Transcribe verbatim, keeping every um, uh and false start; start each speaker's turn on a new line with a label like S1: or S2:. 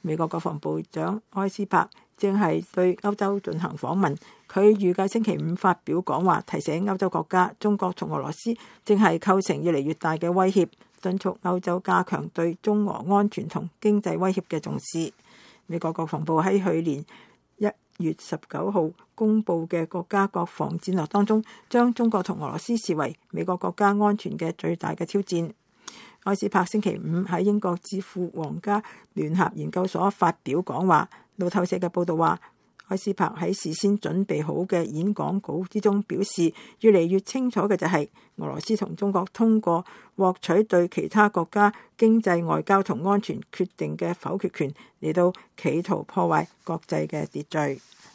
S1: 美國國防部長埃斯珀正係對歐洲進行訪問，佢預計星期五發表講話，提醒歐洲國家中國同俄羅斯正係構成越嚟越大嘅威脅，敦促歐洲加強對中俄安全同經濟威脅嘅重視。美國國防部喺去年一月十九號公布嘅國家國防戰略當中，將中國同俄羅斯視為美國國家安全嘅最大嘅挑戰。埃斯珀星期五喺英國智庫皇家聯合研究所發表講話。路透社嘅報道話，埃斯珀喺事先準備好嘅演講稿之中表示，越嚟越清楚嘅就係俄羅斯同中國通過獲取對其他國家經濟、外交同安全決定嘅否決權嚟到企圖破壞國際嘅秩序。